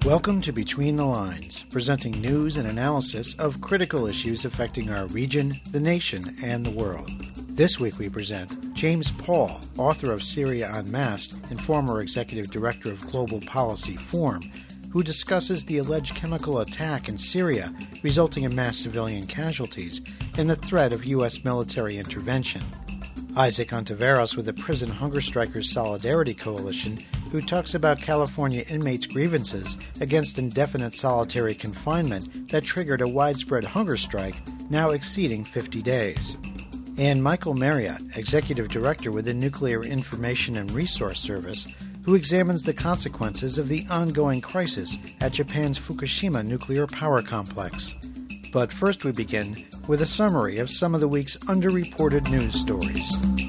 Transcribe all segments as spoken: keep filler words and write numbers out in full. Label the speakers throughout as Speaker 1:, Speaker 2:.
Speaker 1: Welcome to Between the Lines, presenting news and analysis of critical issues affecting our region, the nation, and the world. This week we present James Paul, author of Syria Unmasked and former executive director of Global Policy Forum, who discusses the alleged chemical attack in Syria resulting in mass civilian casualties and the threat of U S military intervention. Isaac Ontiveros with the Prison Hunger Strikers Solidarity Coalition, who talks about California inmates' grievances against indefinite solitary confinement that triggered a widespread hunger strike now exceeding fifty days. And Michael Marriott, executive director with the Nuclear Information and Resource Service, who examines the consequences of the ongoing crisis at Japan's Fukushima nuclear power complex. But first we begin with a summary of some of the week's underreported news stories.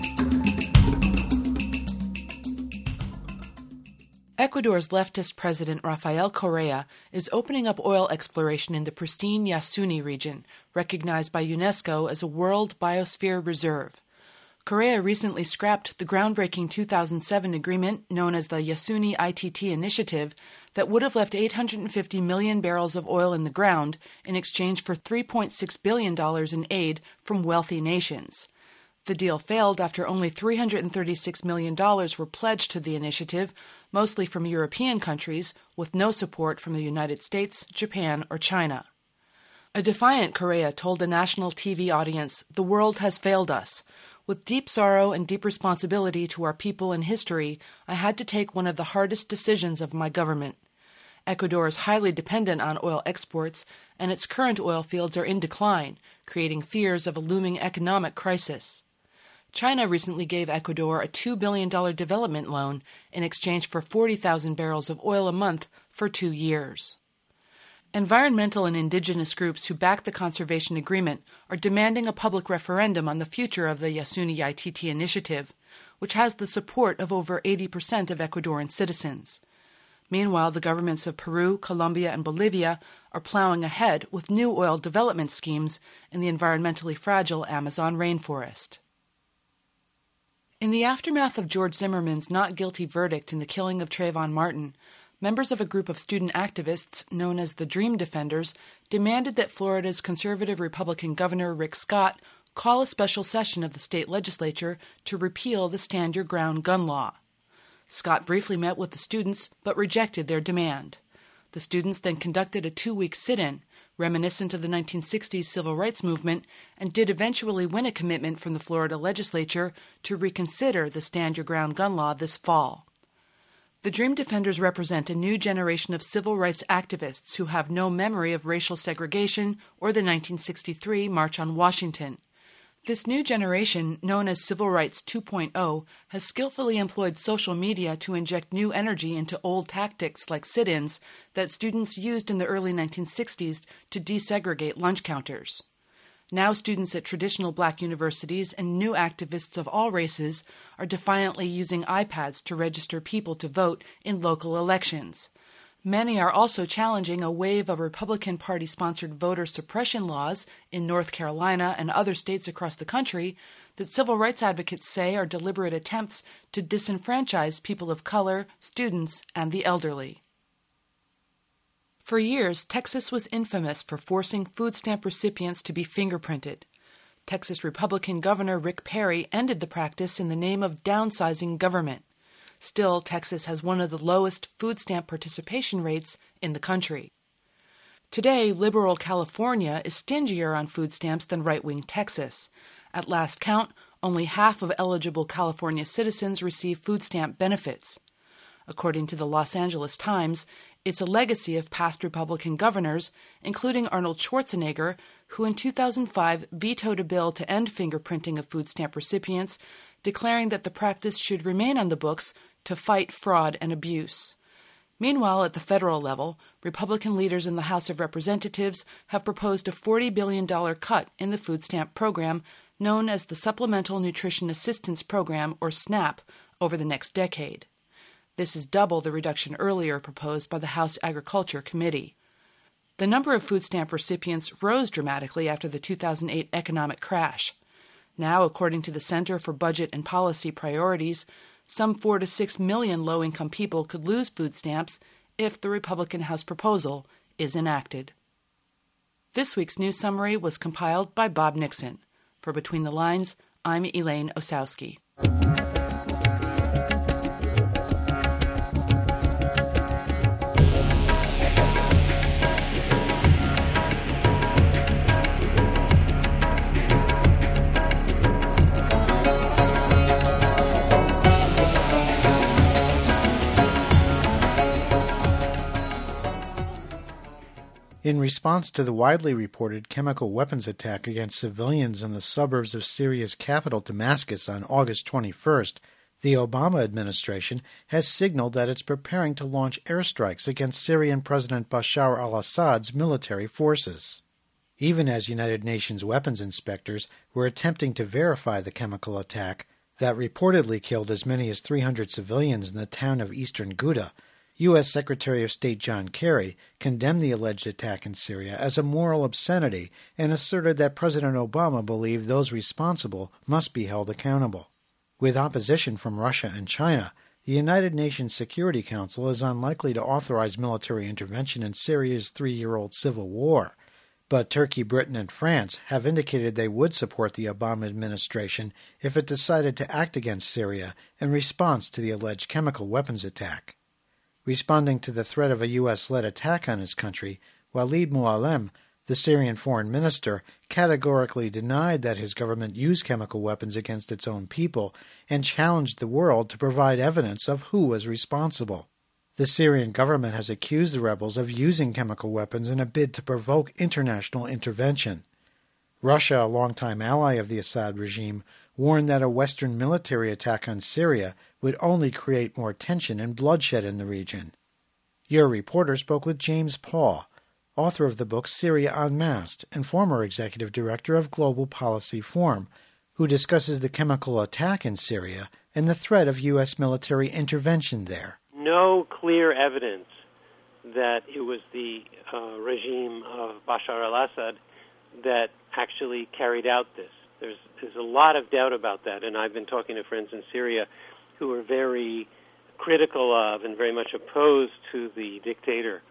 Speaker 2: Ecuador's leftist president Rafael Correa is opening up oil exploration in the pristine Yasuni region, recognized by UNESCO as a World Biosphere Reserve. Correa recently scrapped the groundbreaking two thousand seven agreement known as the Yasuni I T T Initiative that would have left eight hundred fifty million barrels of oil in the ground in exchange for three point six billion dollars in aid from wealthy nations. The deal failed after only three hundred thirty-six million dollars were pledged to the initiative, mostly from European countries, with no support from the United States, Japan, or China. A defiant Correa told a national T V audience, "The world has failed us. With deep sorrow and deep responsibility to our people and history, I had to take one of the hardest decisions of my government. Ecuador is highly dependent on oil exports, and its current oil fields are in decline, creating fears of a looming economic crisis. China recently gave Ecuador a two billion dollars development loan in exchange for forty thousand barrels of oil a month for two years. Environmental and indigenous groups who back the conservation agreement are demanding a public referendum on the future of the Yasuni I T T initiative, which has the support of over eighty percent of Ecuadorian citizens. Meanwhile, the governments of Peru, Colombia, and Bolivia are plowing ahead with new oil development schemes in the environmentally fragile Amazon rainforest. In the aftermath of George Zimmerman's not guilty verdict in the killing of Trayvon Martin, members of a group of student activists known as the Dream Defenders demanded that Florida's conservative Republican Governor Rick Scott call a special session of the state legislature to repeal the Stand Your Ground gun law. Scott briefly met with the students but rejected their demand. The students then conducted a two-week sit-in, reminiscent of the nineteen sixties civil rights movement, and did eventually win a commitment from the Florida legislature to reconsider the Stand Your Ground gun law this fall. The Dream Defenders represent a new generation of civil rights activists who have no memory of racial segregation or the nineteen sixty-three March on Washington. This new generation, known as Civil Rights two point oh, has skillfully employed social media to inject new energy into old tactics like sit-ins that students used in the early nineteen sixties to desegregate lunch counters. Now students at traditional black universities and new activists of all races are defiantly using iPads to register people to vote in local elections. Many are also challenging a wave of Republican Party-sponsored voter suppression laws in North Carolina and other states across the country that civil rights advocates say are deliberate attempts to disenfranchise people of color, students, and the elderly. For years, Texas was infamous for forcing food stamp recipients to be fingerprinted. Texas Republican Governor Rick Perry ended the practice in the name of downsizing government. Still, Texas has one of the lowest food stamp participation rates in the country. Today, liberal California is stingier on food stamps than right-wing Texas. At last count, only half of eligible California citizens receive food stamp benefits. According to the Los Angeles Times, it's a legacy of past Republican governors, including Arnold Schwarzenegger, who in two thousand five vetoed a bill to end fingerprinting of food stamp recipients, declaring that the practice should remain on the books to fight fraud and abuse. Meanwhile, at the federal level, Republican leaders in the House of Representatives have proposed a forty billion dollars cut in the food stamp program known as the Supplemental Nutrition Assistance Program, or SNAP, over the next decade. This is double the reduction earlier proposed by the House Agriculture Committee. The number of food stamp recipients rose dramatically after the two thousand eight economic crash. Now, according to the Center for Budget and Policy Priorities, some four to six million low-income people could lose food stamps if the Republican House proposal is enacted. This week's news summary was compiled by Bob Nixon. For Between the Lines, I'm Elaine Osowski.
Speaker 1: In response to the widely reported chemical weapons attack against civilians in the suburbs of Syria's capital, Damascus, on August twenty-first, the Obama administration has signaled that it's preparing to launch airstrikes against Syrian President Bashar al-Assad's military forces. Even as United Nations weapons inspectors were attempting to verify the chemical attack that reportedly killed as many as three hundred civilians in the town of eastern Ghouta, U S Secretary of State John Kerry condemned the alleged attack in Syria as a moral obscenity and asserted that President Obama believed those responsible must be held accountable. With opposition from Russia and China, the United Nations Security Council is unlikely to authorize military intervention in Syria's three-year-old civil war. But Turkey, Britain, and France have indicated they would support the Obama administration if it decided to act against Syria in response to the alleged chemical weapons attack. Responding to the threat of a U S-led attack on his country, Walid Mualem, the Syrian foreign minister, categorically denied that his government used chemical weapons against its own people and challenged the world to provide evidence of who was responsible. The Syrian government has accused the rebels of using chemical weapons in a bid to provoke international intervention. Russia, a longtime ally of the Assad regime, warned that a Western military attack on Syria would only create more tension and bloodshed in the region. Your reporter spoke with James Paul, author of the book Syria Unmasked and former executive director of Global Policy Forum, who discusses the chemical attack in Syria and the threat of U S military intervention there.
Speaker 3: No clear evidence that it was the uh, regime of Bashar al-Assad that actually carried out this. There's, there's a lot of doubt about that, and I've been talking to friends in Syria who are very critical of and very much opposed to the dictator,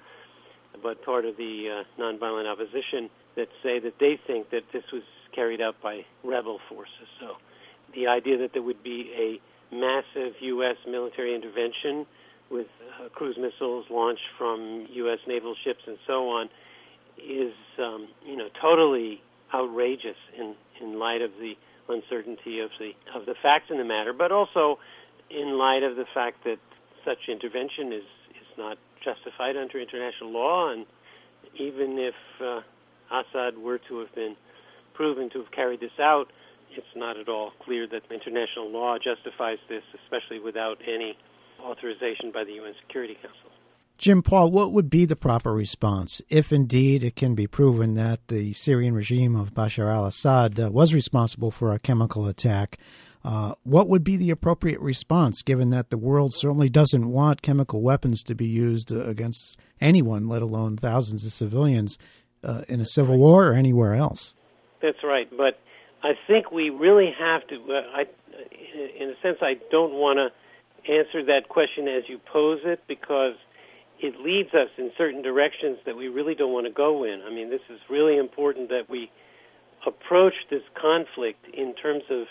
Speaker 3: but part of the uh, nonviolent opposition that say that they think that this was carried out by rebel forces. So the idea that there would be a massive U S military intervention with uh, cruise missiles launched from U S naval ships and so on is, um, you know, totally outrageous in, in light of the uncertainty of the of the facts in the matter, but also in light of the fact that such intervention is, is not justified under international law, and even if uh, Assad were to have been proven to have carried this out, it's not at all clear that international law justifies this, especially without any authorization by the U N Security Council.
Speaker 1: Jim Paul, what would be the proper response if indeed it can be proven that the Syrian regime of Bashar al-Assad uh, was responsible for a chemical attack? Uh, what would be the appropriate response, given that the world certainly doesn't want chemical weapons to be used uh, against anyone, let alone thousands of civilians, uh, in a civil war or anywhere else?
Speaker 3: That's right, but I think we really have to, uh, I, in a sense, I don't want to answer that question as you pose it, because it leads us in certain directions that we really don't want to go in. I mean, this is really important that we approach this conflict in terms of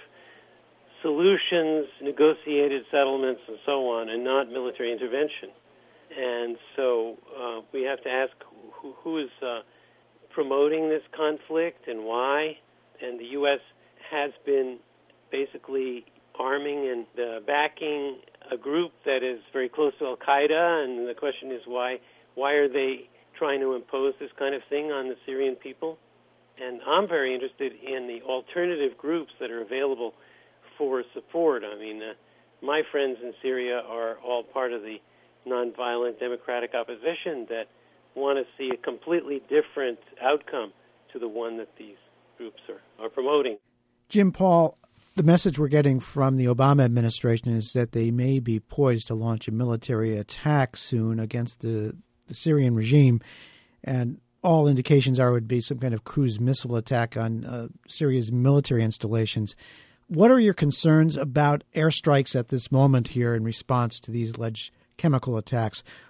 Speaker 3: solutions, negotiated settlements, and so on, and not military intervention. And so uh, we have to ask who, who is uh, promoting this conflict and why. And the U S has been basically arming and uh, backing a group that is very close to al-Qaeda, and the question is why why are they trying to impose this kind of thing on the Syrian people? And I'm very interested in the alternative groups that are available for support. I mean, uh, my friends in Syria are all part of the nonviolent democratic opposition that want to see a completely different outcome to the one that these groups are, are promoting.
Speaker 1: Jim Paul, the message we're getting from the Obama administration is that they may be poised to launch a military attack soon against the, the Syrian regime, and all indications are it would be some kind of cruise missile attack on uh, Syria's military installations. What are your concerns about airstrikes at this moment here in response to these alleged chemical attacks?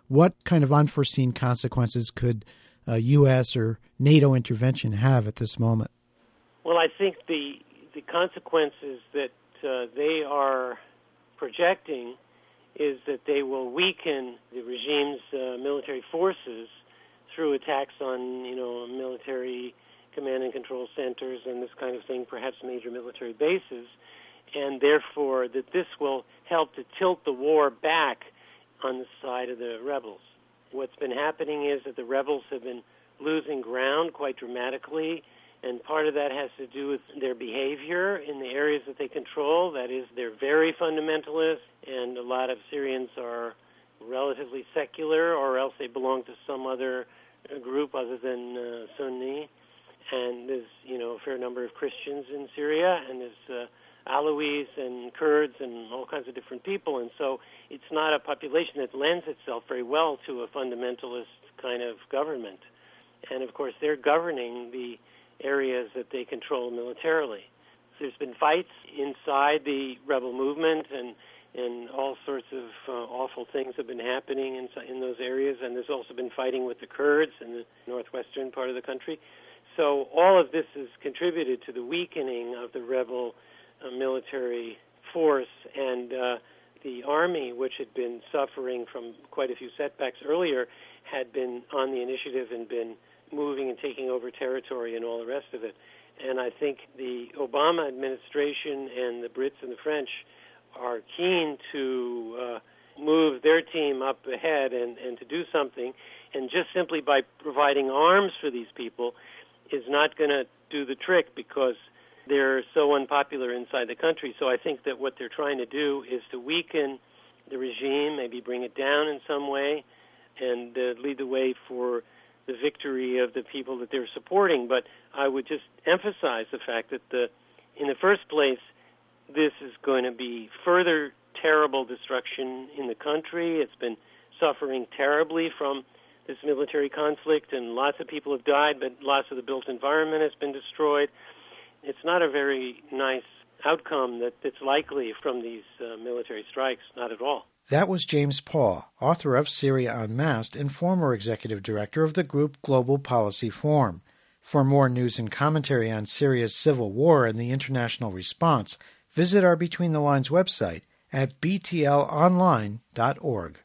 Speaker 1: what kind of unforeseen consequences could uh, U S or NATO intervention have at this moment?
Speaker 3: Well, I think the the consequences that uh, they are projecting is that they will weaken the regime's uh, military forces through attacks on, you know, military command and control centers and this kind of thing, perhaps major military bases, and therefore that this will help to tilt the war back on the side of the rebels. What's been happening is that the rebels have been losing ground quite dramatically, and part of that has to do with their behavior in the areas that they control. That is, they're very fundamentalist, and a lot of Syrians are relatively secular, or else they belong to some other group other than uh, Sunni. And there's, you know, a fair number of Christians in Syria, and there's uh, Alawis and Kurds and all kinds of different people. And so it's not a population that lends itself very well to a fundamentalist kind of government. And, of course, they're governing the areas that they control militarily. So there's been fights inside the rebel movement, and and all sorts of uh, awful things have been happening in, in those areas, and there's also been fighting with the Kurds in the northwestern part of the country. So all of this has contributed to the weakening of the rebel uh, military force, and uh, the army, which had been suffering from quite a few setbacks earlier, had been on the initiative and been moving and taking over territory and all the rest of it. And I think the Obama administration and the Brits and the French are keen to uh, move their team up ahead and, and to do something. And just simply by providing arms for these people is not going to do the trick, because they're so unpopular inside the country. So I think that what they're trying to do is to weaken the regime, maybe bring it down in some way, and uh, lead the way for the victory of the people that they're supporting. But I would just emphasize the fact that the, in the first place, this is going to be further terrible destruction in the country. It's been suffering terribly from this military conflict, and lots of people have died, but lots of the built environment has been destroyed. It's not a very nice outcome that, that's likely from these uh, military strikes, not at all.
Speaker 1: That was James Paul, author of Syria Unmasked and former executive director of the group Global Policy Forum. For more news and commentary on Syria's civil war and the international response, visit our Between the Lines website at b t l online dot org.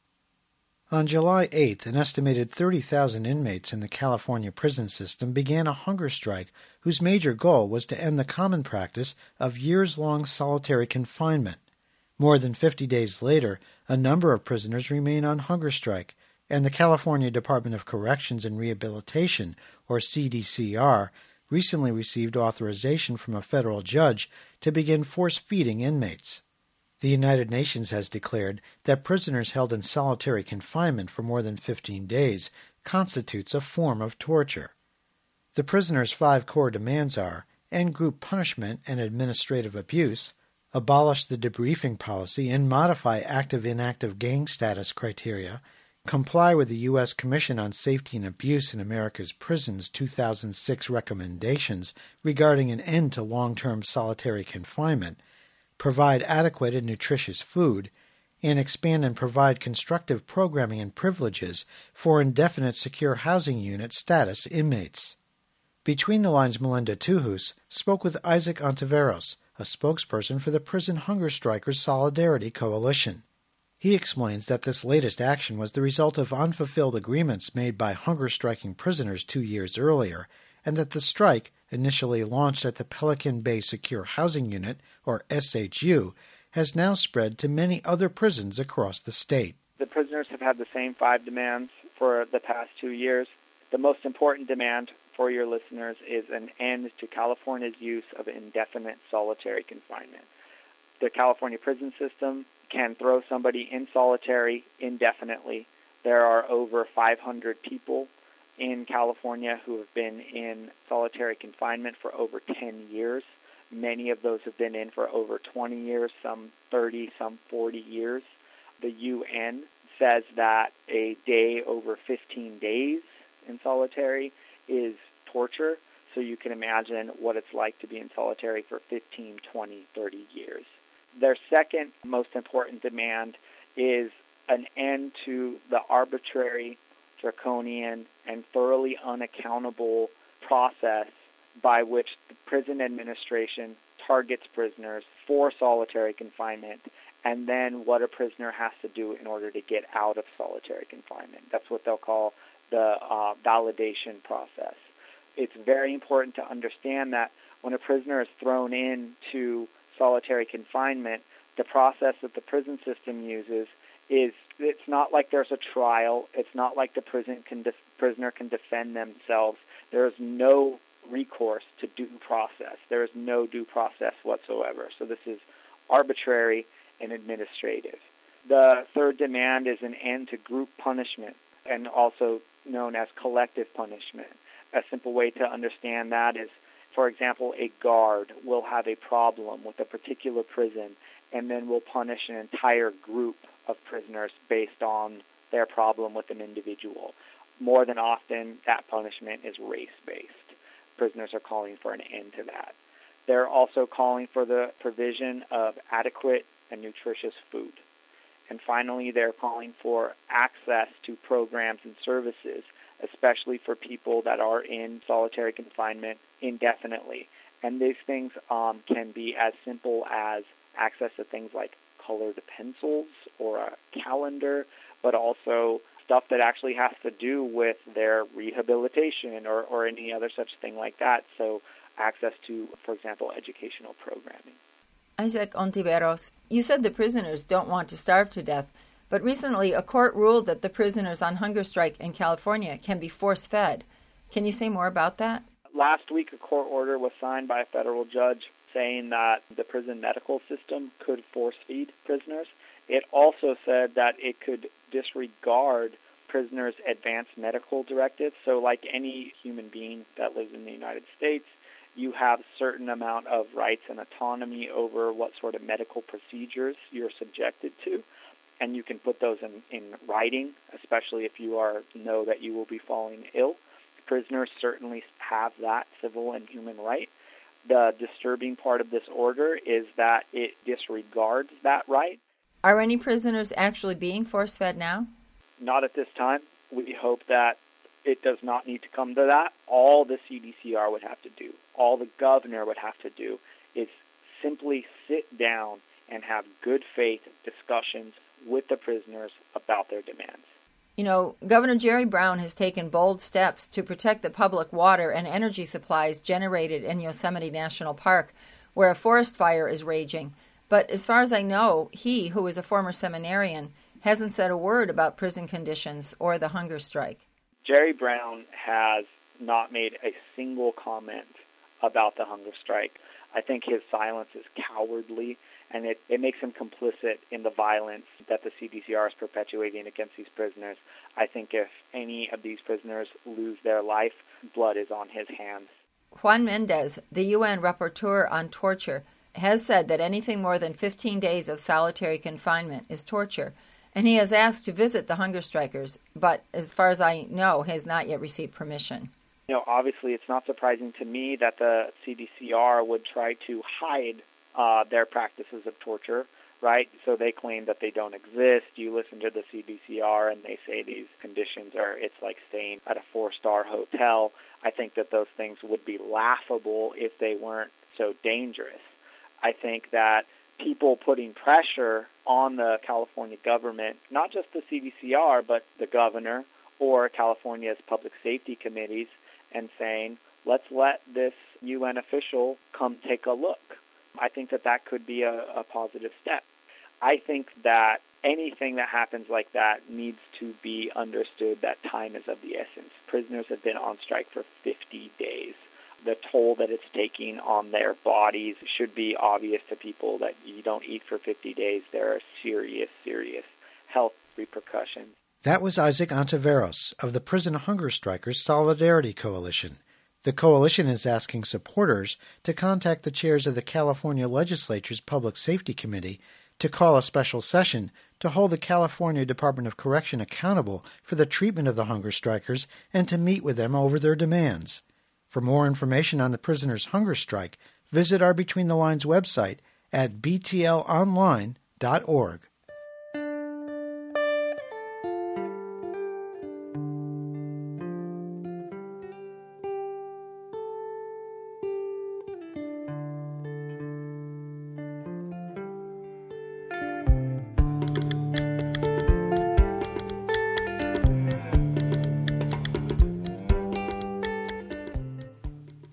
Speaker 1: On July eighth, an estimated thirty thousand inmates in the California prison system began a hunger strike whose major goal was to end the common practice of years-long solitary confinement. More than fifty days later, a number of prisoners remain on hunger strike, and the California Department of Corrections and Rehabilitation, or C D C R, recently received authorization from a federal judge to begin force-feeding inmates. The United Nations has declared that prisoners held in solitary confinement for more than fifteen days constitutes a form of torture. The prisoners' five core demands are end group punishment and administrative abuse, abolish the debriefing policy and modify active-inactive gang status criteria, comply with the U S Commission on Safety and Abuse in America's Prisons two thousand six recommendations regarding an end to long-term solitary confinement, provide adequate and nutritious food, and expand and provide constructive programming and privileges for indefinite secure housing unit status inmates. Between the Lines' Melinda Tuhus spoke with Isaac Ontiveros, a spokesperson for the Prison Hunger Strikers Solidarity Coalition. He explains that this latest action was the result of unfulfilled agreements made by hunger-striking prisoners two years earlier, and that the strike, initially launched at the Pelican Bay Secure Housing Unit, or S H U, has now spread to many other prisons across the state.
Speaker 4: The prisoners have had the same five demands for the past two years. The most important demand for your listeners is an end to California's use of indefinite solitary confinement. The California prison system can throw somebody in solitary indefinitely. There are over five hundred people in California who have been in solitary confinement for over ten years. Many of those have been in for over twenty years, some thirty, some forty years. The U N says that a day over fifteen days in solitary is torture, so you can imagine what it's like to be in solitary for fifteen, twenty, thirty years. Their second most important demand is an end to the arbitrary, draconian, and thoroughly unaccountable process by which the prison administration targets prisoners for solitary confinement, and then what a prisoner has to do in order to get out of solitary confinement. That's what they'll call the uh, validation process. It's very important to understand that when a prisoner is thrown into solitary confinement, the process that the prison system uses is, it's not like there's a trial. It's not like the prison can def- prisoner can defend themselves. There is no recourse to due process. There is no due process whatsoever. So this is arbitrary and administrative. The third demand is an end to group punishment, and also known as collective punishment. A simple way to understand that is, for example, a guard will have a problem with a particular prison and then will punish an entire group of prisoners based on their problem with an individual. More than often, that punishment is race-based. Prisoners are calling for an end to that. They're also calling for the provision of adequate and nutritious food. And finally, they're calling for access to programs and services, especially for people that are in solitary confinement indefinitely. And these things um, can be as simple as access to things like colored pencils or a calendar, but also stuff that actually has to do with their rehabilitation or, or any other such thing like that. So access to, for example, educational programming.
Speaker 5: Isaac Ontiveros, you said the prisoners don't want to starve to death, but recently a court ruled that the prisoners on hunger strike in California can be force-fed. Can you say more about that?
Speaker 4: Last week, a court order was signed by a federal judge saying that the prison medical system could force-feed prisoners. It also said that it could disregard prisoners' advanced medical directives. So like any human being that lives in the United States, you have a certain amount of rights and autonomy over what sort of medical procedures you're subjected to, and you can put those in, in writing, especially if you are know that you will be falling ill. Prisoners certainly have that civil and human right. The disturbing part of this order is that it disregards that right.
Speaker 5: Are any prisoners actually being force-fed now?
Speaker 4: Not at this time. We hope that it does not need to come to that. All the C D C R would have to do, all the governor would have to do, is simply sit down and have good faith discussions with the prisoners about their demands.
Speaker 5: You know, Governor Jerry Brown has taken bold steps to protect the public water and energy supplies generated in Yosemite National Park, where a forest fire is raging. But as far as I know, he, who is a former seminarian, hasn't said a word about prison conditions or the hunger strike.
Speaker 4: Jerry Brown has not made a single comment about the hunger strike. I think his silence is cowardly, and it, it makes him complicit in the violence that the C D C R is perpetuating against these prisoners. I think if any of these prisoners lose their life, blood is on his hands.
Speaker 5: Juan Mendez, the U N rapporteur on torture, has said that anything more than fifteen days of solitary confinement is torture, and he has asked to visit the hunger strikers, but as far as I know, has not yet received permission.
Speaker 4: You know, obviously it's not surprising to me that the C D C R would try to hide uh, their practices of torture, right? So they claim that they don't exist. You listen to the C D C R and they say these conditions are, it's like staying at a four-star hotel. I think that those things would be laughable if they weren't so dangerous. I think that people putting pressure on the California government, not just the C D C R, but the governor or California's public safety committees, and saying, let's let this U N official come take a look. I think that that could be a, a positive step. I think that anything that happens like that needs to be understood that time is of the essence. Prisoners have been on strike for fifty days. The toll that it's taking on their bodies should be obvious to people that you don't eat for fifty days. There are serious, serious health repercussions.
Speaker 1: That was Isaac Ontiveros of the Prison Hunger Strikers Solidarity Coalition. The coalition is asking supporters to contact the chairs of the California Legislature's Public Safety Committee to call a special session to hold the California Department of Correction accountable for the treatment of the hunger strikers and to meet with them over their demands. For more information on the prisoners' hunger strike, visit our Between the Lines website at b t l online dot org.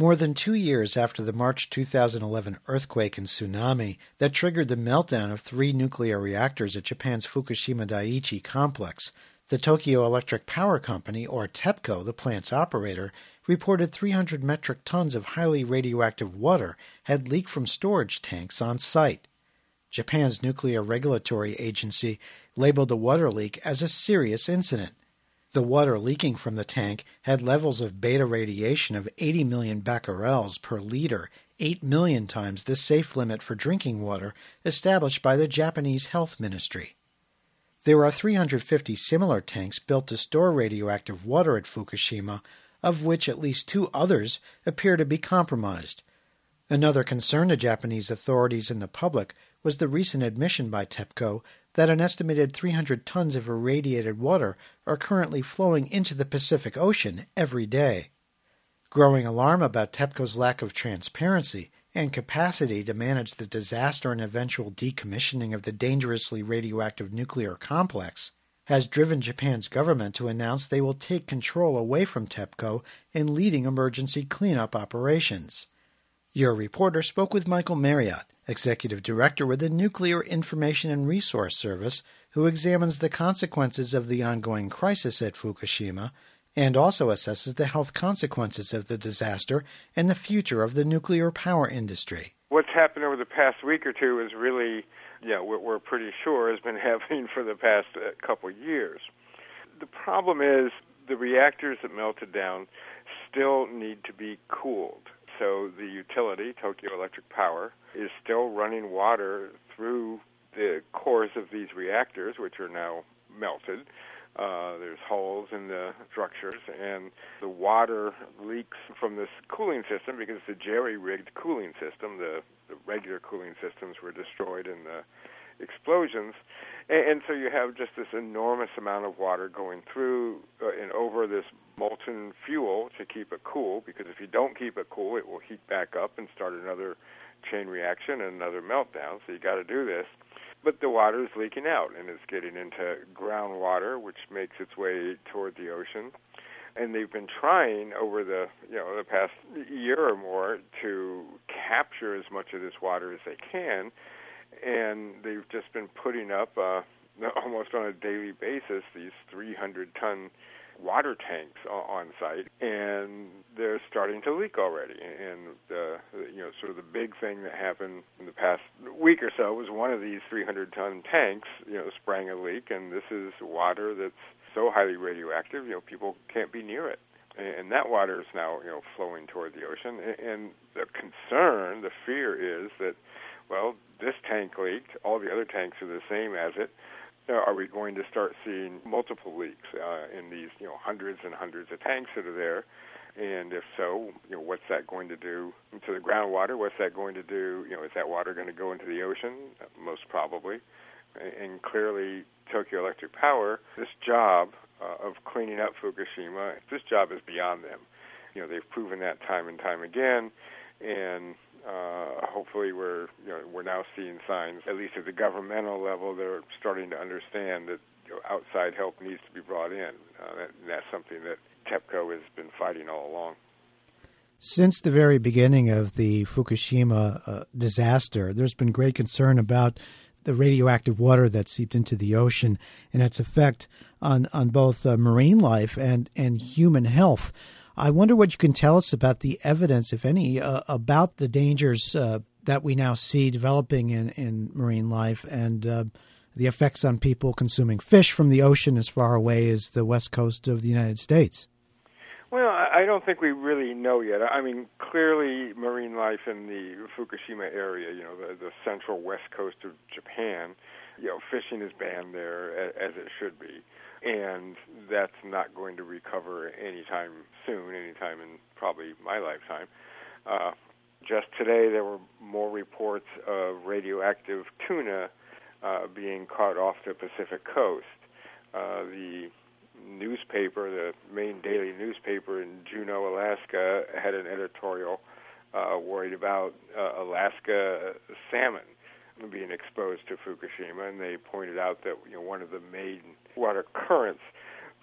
Speaker 1: More than two years after the March two thousand eleven earthquake and tsunami that triggered the meltdown of three nuclear reactors at Japan's Fukushima Daiichi complex, the Tokyo Electric Power Company, or TEPCO, the plant's operator, reported three hundred metric tons of highly radioactive water had leaked from storage tanks on site. Japan's Nuclear Regulatory Agency labeled the water leak as a serious incident. The water leaking from the tank had levels of beta radiation of eighty million becquerels per liter, eight million times the safe limit for drinking water established by the Japanese Health Ministry. There are three hundred fifty similar tanks built to store radioactive water at Fukushima, of which at least two others appear to be compromised. Another concern to Japanese authorities and the public was the recent admission by TEPCO that an estimated three hundred tons of irradiated water are currently flowing into the Pacific Ocean every day. Growing alarm about TEPCO's lack of transparency and capacity to manage the disaster and eventual decommissioning of the dangerously radioactive nuclear complex has driven Japan's government to announce they will take control away from TEPCO in leading emergency cleanup operations. Your reporter spoke with Michael Marriott, Executive Director with the Nuclear Information and Resource Service, who examines the consequences of the ongoing crisis at Fukushima and also assesses the health consequences of the disaster and the future of the nuclear power industry.
Speaker 6: What's happened over the past week or two is really, yeah, what we're pretty sure has been happening for the past uh, couple years. The problem is the reactors that melted down still need to be cooled. So the utility, Tokyo Electric Power, is still running water through the cores of these reactors, which are now melted. Uh, there's holes in the structures, and the water leaks from this cooling system because the jerry-rigged cooling system, the, the regular cooling systems were destroyed in the explosions. And, and so you have just this enormous amount of water going through uh, and over this molten fuel to keep it cool, because if you don't keep it cool, it will heat back up and start another chain reaction and another meltdown. So you got to do this. But the water is leaking out, and it's getting into groundwater, which makes its way toward the ocean. And they've been trying over the you know the past year or more to capture as much of this water as they can, and they've just been putting up uh, almost on a daily basis these three hundred ton water tanks on site, and they're starting to leak already. And the you know sort of the big thing that happened in the past week or so was one of these three hundred ton tanks you know sprang a leak, and this is water that's so highly radioactive, you know people can't be near it. And that water is now you know flowing toward the ocean. And the concern, the fear is that, well, this tank leaked, all the other tanks are the same as it. Are we going to start seeing multiple leaks uh, in these, you know, hundreds and hundreds of tanks that are there? And if so, you know, what's that going to do to the groundwater? What's that going to do? You know, is that water going to go into the ocean? Most probably. And clearly, Tokyo Electric Power, this job uh, of cleaning up Fukushima, this job is beyond them. You know, they've proven that time and time again, and Uh, hopefully we're you know we're now seeing signs, at least at the governmental level, they're starting to understand that you know, outside help needs to be brought in. Uh, that, that's something that TEPCO has been fighting all along.
Speaker 1: Since the very beginning of the Fukushima uh, disaster, there's been great concern about the radioactive water that seeped into the ocean and its effect on, on both uh, marine life and, and human health. I wonder what you can tell us about the evidence, if any, uh, about the dangers uh, that we now see developing in, in marine life and uh, the effects on people consuming fish from the ocean as far away as the west coast of the United States.
Speaker 6: Well, I don't think we really know yet. I mean, clearly marine life in the Fukushima area, you know, the, the central west coast of Japan, you know, fishing is banned there, as it should be. And that's not going to recover anytime soon, anytime in probably my lifetime. Uh, just today there were more reports of radioactive tuna uh, being caught off the Pacific coast. Uh, the newspaper, the main daily newspaper in Juneau, Alaska, had an editorial uh, worried about uh, Alaska salmon being exposed to Fukushima, and they pointed out that you know one of the main water currents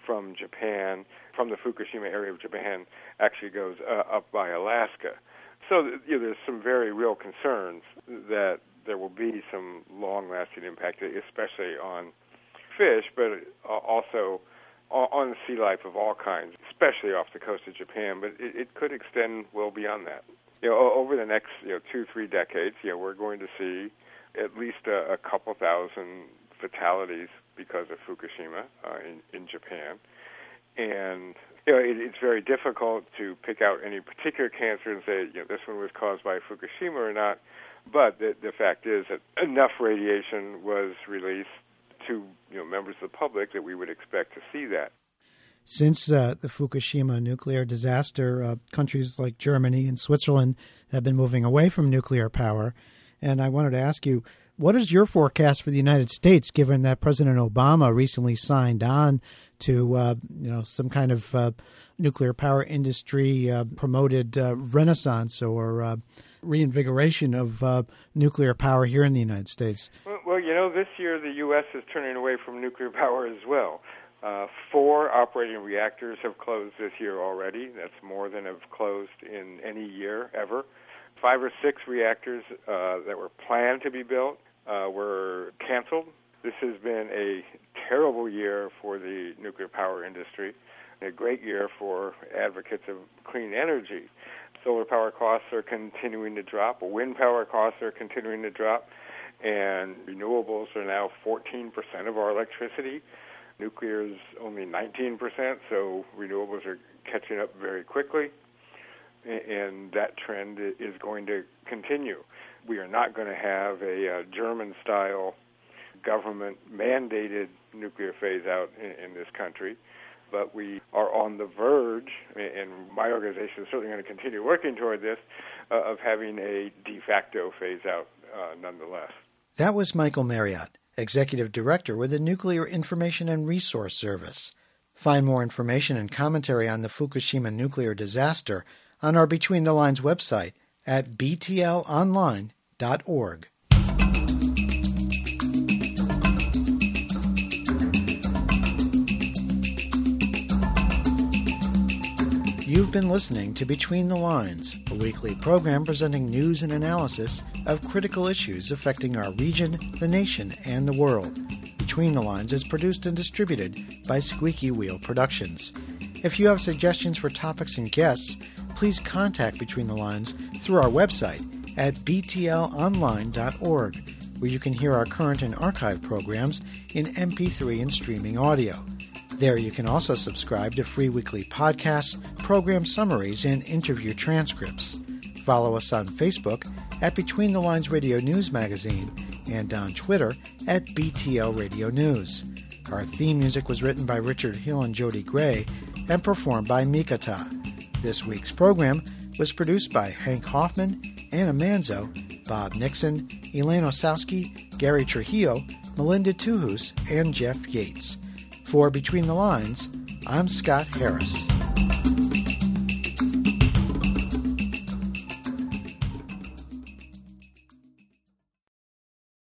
Speaker 6: from Japan, from the Fukushima area of Japan, actually goes uh, up by Alaska. So you know, there's some very real concerns that there will be some long-lasting impact, especially on fish, but also on the sea life of all kinds, especially off the coast of Japan. But it, it could extend well beyond that. You know, over the next you know two, three decades, you know, we're going to see at least a, a couple thousand fatalities because of Fukushima uh, in, in Japan. And you know, it, it's very difficult to pick out any particular cancer and say, you know, this one was caused by Fukushima or not. But the, the fact is that enough radiation was released to you know members of the public that we would expect to see that.
Speaker 1: Since uh, the Fukushima nuclear disaster, uh, countries like Germany and Switzerland have been moving away from nuclear power. And I wanted to ask you, what is your forecast for the United States, given that President Obama recently signed on to uh, you know some kind of uh, nuclear power industry uh, promoted uh, renaissance or uh, reinvigoration of uh, nuclear power here in the United States?
Speaker 6: Well, well, you know, this year the U S is turning away from nuclear power as well. Uh, four operating reactors have closed this year already. That's more than have closed in any year ever. Five or six reactors uh, that were planned to be built uh, were canceled. This has been a terrible year for the nuclear power industry, a great year for advocates of clean energy. Solar power costs are continuing to drop. Wind power costs are continuing to drop. And renewables are now fourteen percent of our electricity. Nuclear is only nineteen percent, so renewables are catching up very quickly. And that trend is going to continue. We are not going to have a uh, German-style government-mandated nuclear phase-out in, in this country, but we are on the verge, and my organization is certainly going to continue working toward this, uh, of having a de facto phase-out uh, nonetheless.
Speaker 1: That was Michael Marriott, Executive Director with the Nuclear Information and Resource Service. Find more information and commentary on the Fukushima nuclear disaster on our Between the Lines website at b t l online dot org. You've been listening to Between the Lines, a weekly program presenting news and analysis of critical issues affecting our region, the nation, and the world. Between the Lines is produced and distributed by Squeaky Wheel Productions. If you have suggestions for topics and guests, please contact Between the Lines through our website at b t l online dot org, where you can hear our current and archive programs in M P three and streaming audio. There you can also subscribe to free weekly podcasts, program summaries, and interview transcripts. Follow us on Facebook at Between the Lines Radio News Magazine and on Twitter at B T L Radio News. Our theme music was written by Richard Hill and Jody Gray and performed by Mikata. This week's program was produced by Hank Hoffman, Anna Manzo, Bob Nixon, Elaine Osowski, Gary Trujillo, Melinda Tuhus, and Jeff Yates. For Between the Lines, I'm Scott Harris.